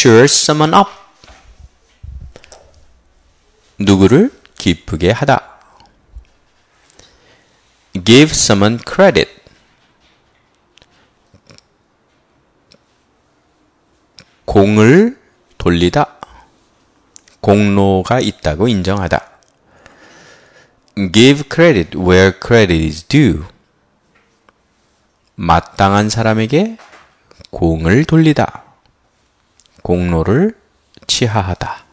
cheer someone up. 누구를 기쁘게 하다. give someone credit. 공을 돌리다. 공로가 있다고 인정하다. give credit where credit is due. 마땅한 사람에게 공을 돌리다. 공로를 치하하다.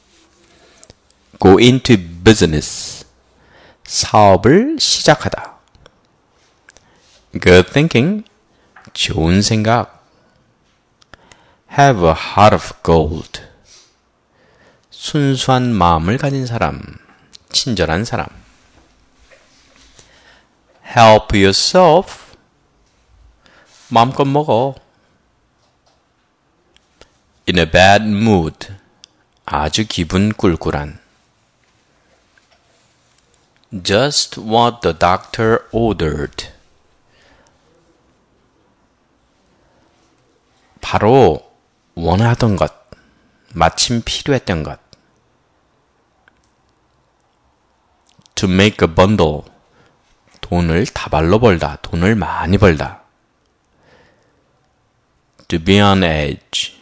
go into business. 사업을 시작하다. good thinking. 좋은 생각. have a heart of gold. 순수한 마음을 가진 사람. 친절한 사람. help yourself. 마음껏 먹어. in a bad mood. 아주 기분 꿀꿀한. just what the doctor ordered. 바로 원하던 것. 마침 필요했던 것. to make a bundle. 돈을 다발로 벌다. 돈을 많이 벌다. to be on edge.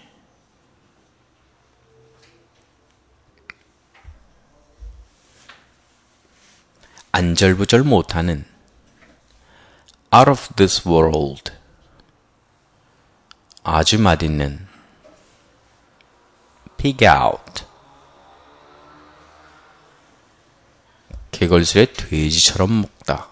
안절부절 못하는. out of this world. 아주 맛있는. pig out. 개걸스레 돼지처럼 먹다.